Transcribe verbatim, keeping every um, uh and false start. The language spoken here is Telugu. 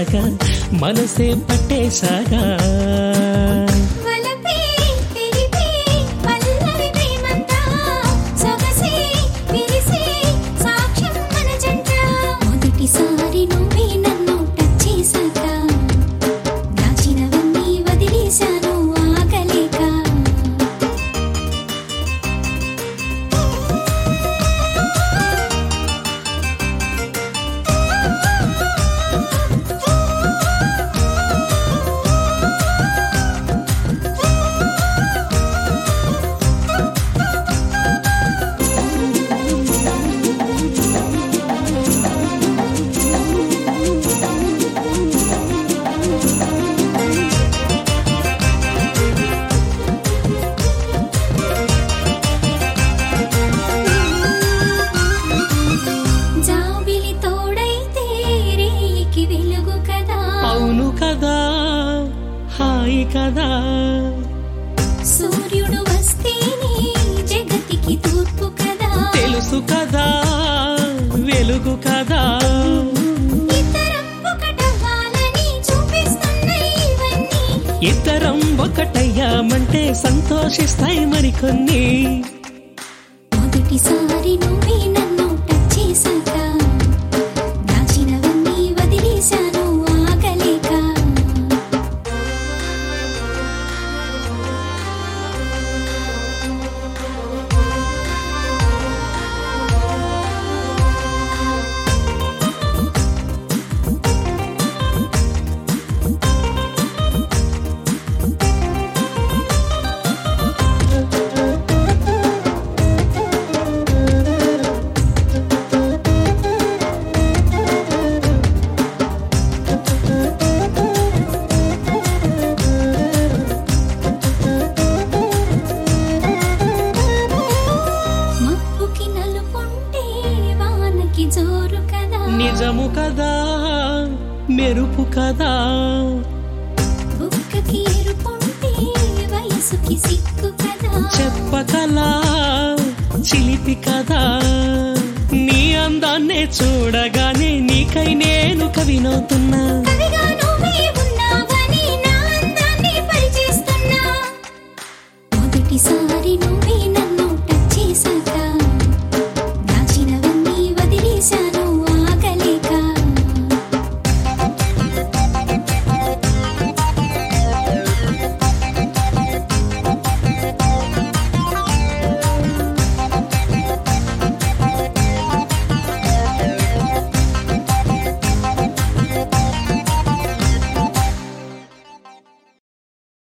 చూడగా మనసే పట్టేశాగా కదా సూర్యుడు వస్తేనే జగతికి తూర్పు కదా తెలుసు కదా వెలుగు కదా ఇద్దరం ఒకటవ్వాలని చూపిస్తున్నాయి ఇవన్నీ ఇద్దరం ఒకటయ్యామంటే సంతోషిస్తాయి మరికొన్ని మొదటిసారి నువ్వే నన్ను టచ్ చేశాక దాచినవన్నీ వదిలేశాను ఆగలేక జోరు కదా నిజము కదా మెరుపు కదా బుక్కకి ఎరుపుంటే వయసుకి సిక్కు కదా చెప్పకలా చిలిపి కదా నీ అందాన్నే చూడగానే నీకై నేను కవినవుతున్నా